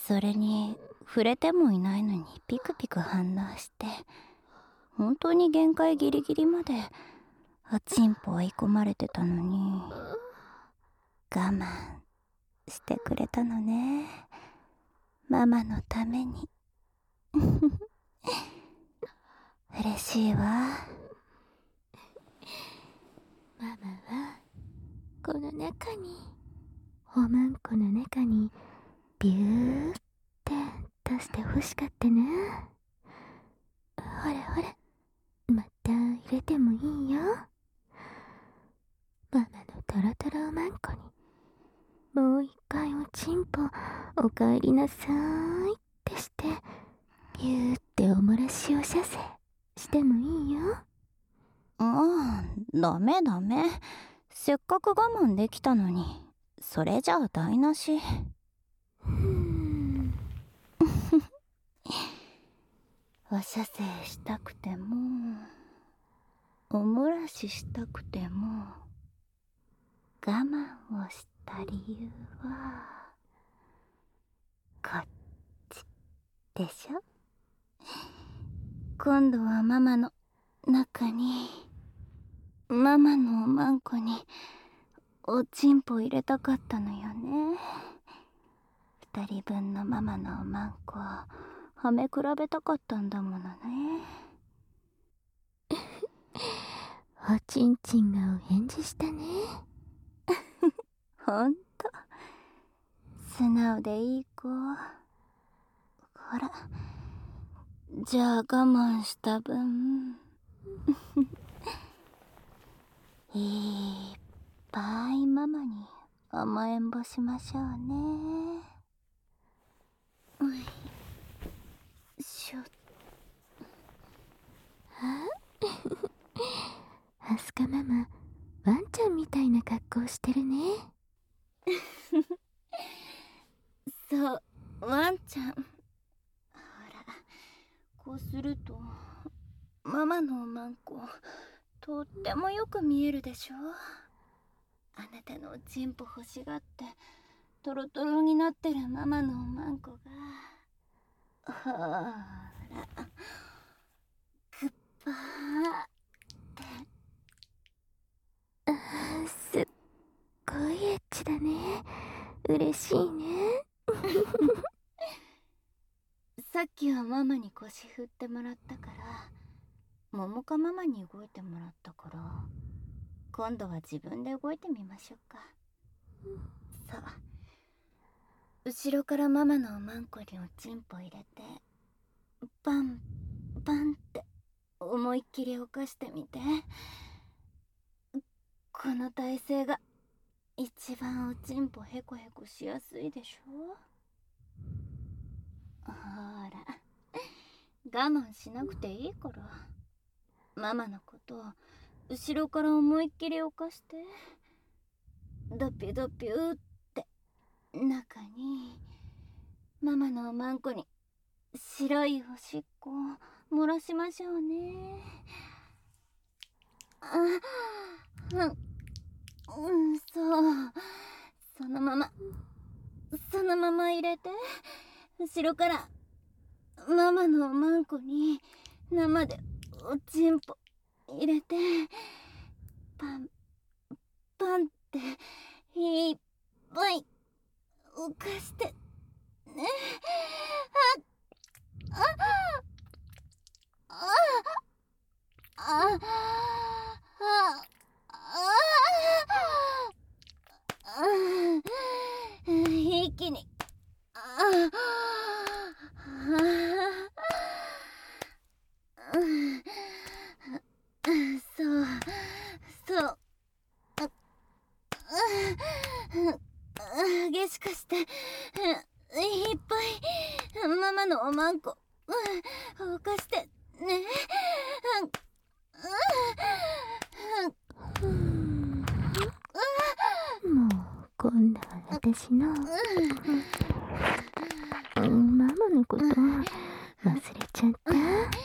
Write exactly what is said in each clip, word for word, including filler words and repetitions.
それに触れてもいないのにピクピク反応して、本当に限界ギリギリまでおちんぽ追い込まれてたのに我慢してくれたのね、ママのために。嬉しいわ。 ママはこの中に、おまんこの中にビューって出してほしかったな。ほらほら、また入れてもいいよ。ママのトロトロおまんこにもう一回おちんぽおかえりなさーいってして、ビューっておもらしお射精してもいいよ。 ああ、ダメダメ。せっかく我慢できたのに、それじゃあ台無し。 うーんお射精したくてもおもらししたくても我慢をした理由はこっちでしょ。今度はママの中に、ママのおまんこにおちんぽ入れたかったのよね。二人分のママのおまんこはめ比べたかったんだものね。 おちんちんがお返事したね。 ほんと素直でいい子。ほら、じゃあ我慢した分いっぱいママに甘えんぼしましょうね。よいしょ。 アスカママ、ワンちゃんみたいな格好してるね。 そう、ワンちゃん。ほら、こうするとママのおまんこ、とってもよく見えるでしょ。あなたのおちんぽ欲しがってトロトロになってるママのおまんこが、ほら、グッパーってあー、すっごいエッチだね。嬉しいね。 さっきはママに腰振ってもらったから、桃かママに動いてもらったから、今度は自分で動いてみましょうか。さあ、後ろからママのおまんこにおちんぽ入れて、バンバンって思いっきり犯してみて。この体勢が一番おちんぽヘコヘコしやすいでしょ。ほら、我慢しなくていいから、ママのことを後ろから思いっきり犯して、ドピュドピュって中にママのおまんこに白いおしっこを漏らしましょうね。あ、うん、うん、そう、そのままそのまま入れて、後ろからママのおまんこに生でおちんぽ入れて、パンパンっていっぱい浮かしてね。あああああああ、一気に、ああ、そうそう、激しくしていっぱいママのおまんこ動かしてね。 もう今度は私の、うん、ママのこと忘れちゃった。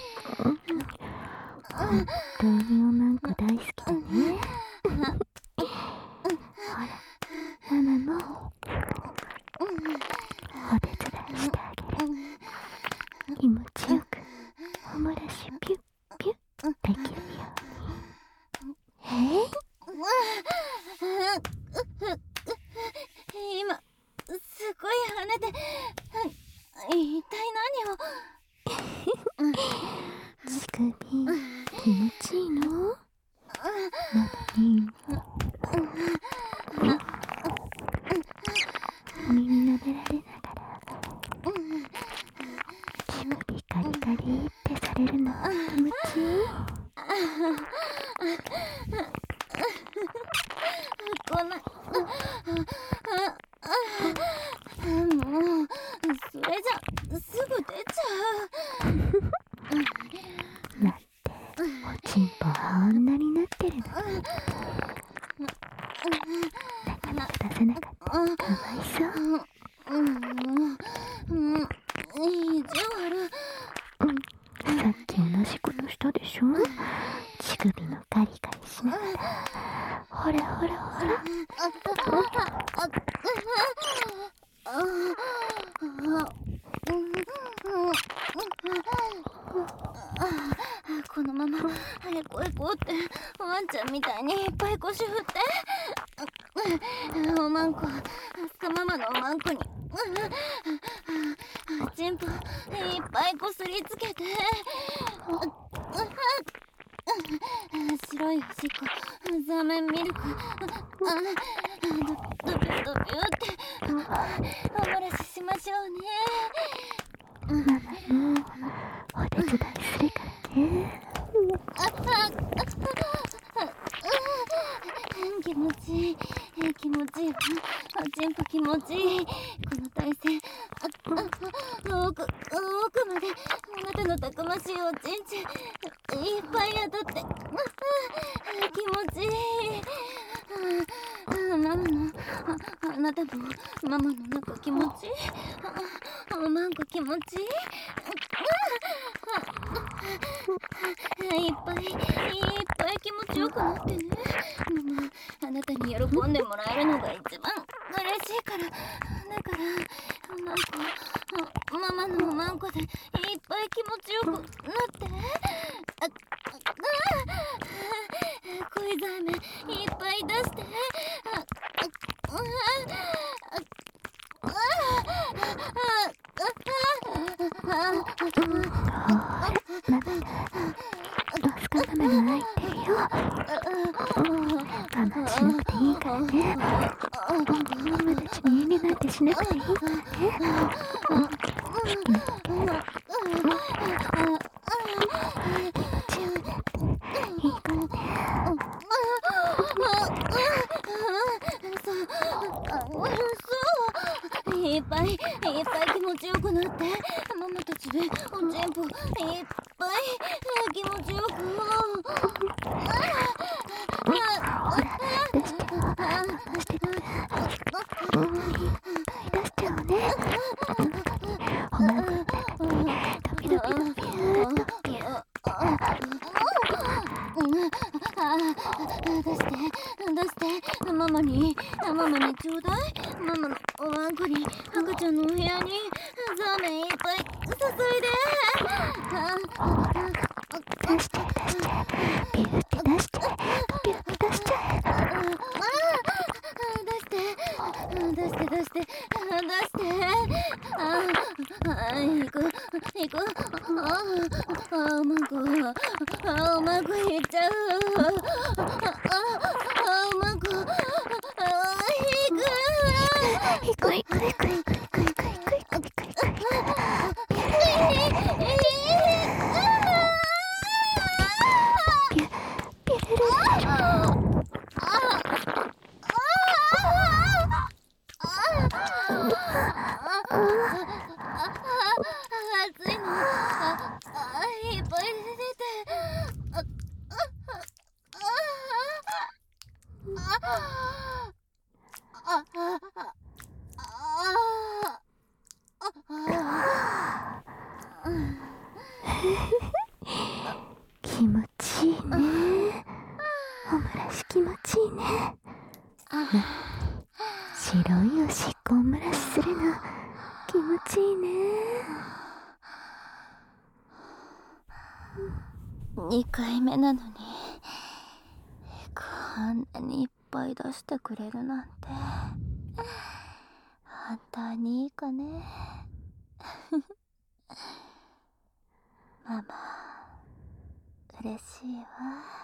本当におまんこ大好きだね。ほら、ママもお手伝いしてあげる。気持ちよくおもらしピュッピュッできるように。えい、 今すごい跳ねて、一体何を。 乳首気持ちいいの？まだいいの？耳舐められながら乳首カリカリってされるの気持ちいい？ こんな、もうそれじゃすぐ出ちゃう。 だっておちんぽあんなになってるのになかなか出せなかった。かわいそう。 うん、意地悪。 さっき同じことしたでしょ。乳首のカリカリしながら、ほらほらほら。 このまま早く行こうってワンちゃんみたいにいっぱい腰振っておまんこ、アスカママのおまんこにチンポいっぱいこすりつけて、白いおしっこ、ザーメンミルク、ドビュードビューっておもらししましょうね。 ママもお手伝いするからね。 気持ちいい、気持ちいい、チンポ気持ちいい。この体勢、奥奥まであなたのたくましいおちんちんいっぱい当たって気持ちいい。ママの あ, あなたもママの中気持ちいい。おまんこ気持ちいい。いっぱいいっぱい気持ちよくなってね。ママ、あなたに喜んでもらえるのが一番嬉しいから。だからおまんこ、ママのおまんこでいっぱい気持ちよくなって。ああ恋ザーメンいっぱい出して。あああアスカママが泣いてるよ。我慢しなくていいからね。ママたちに遠慮なんてしなくていいからね。いいからね。 いっぱいいっぱい気持ちよくなって、ママたちでおちんぽいっぱい気持ちよく。 ほら出して出していっぱい出しちゃおうね。おまんこドキドキドキュードキュー。 出して出してママにママにちょうだい。ママのおまんこに赤ちゃんのお部屋にザーメンいっぱい注いで。 出して出してピューって出してピューって出しちゃえ。 出して出して出して出してああ行く行く。ああおまんこあおまんこいっちゃう。ああおまんこあ行く行く行く行く行く行く行く行く行く行く行く。 熱いのいっぱい出て。ああ気持ちいいね。おもらし気持ちいいね。白いおしっこおもらしするの気持ちいいね。 にかいめなのにこんなにいっぱい出してくれるなんて本当にいいかね。ママ嬉しいわ。